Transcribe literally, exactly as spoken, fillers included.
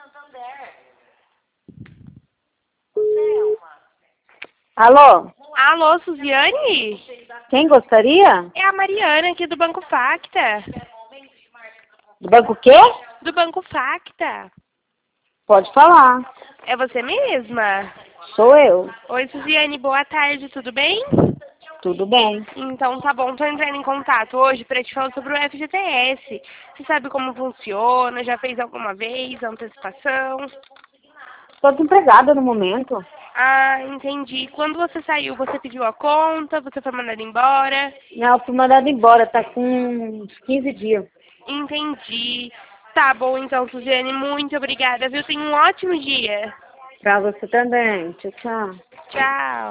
Alô? Alô, Suziane? Quem gostaria? É a Mariana aqui do Banco Facta. Do banco quê? Do Banco Facta. Pode falar. É você mesma? Sou eu. Oi, Suziane, boa tarde, tudo bem? Tudo bem. Então tá bom, tô entrando em contato hoje para te falar sobre o F G T S. Você sabe como funciona? Já fez alguma vez antecipação? Estou desempregada no momento. Ah, entendi. Quando você saiu, você pediu a conta? Você foi mandada embora? Não, fui mandada embora, tá com uns quinze dias. Entendi. Tá bom então, Suziane, muito obrigada, viu? Tenha um ótimo dia. Pra você também. Tchau, tchau. Tchau.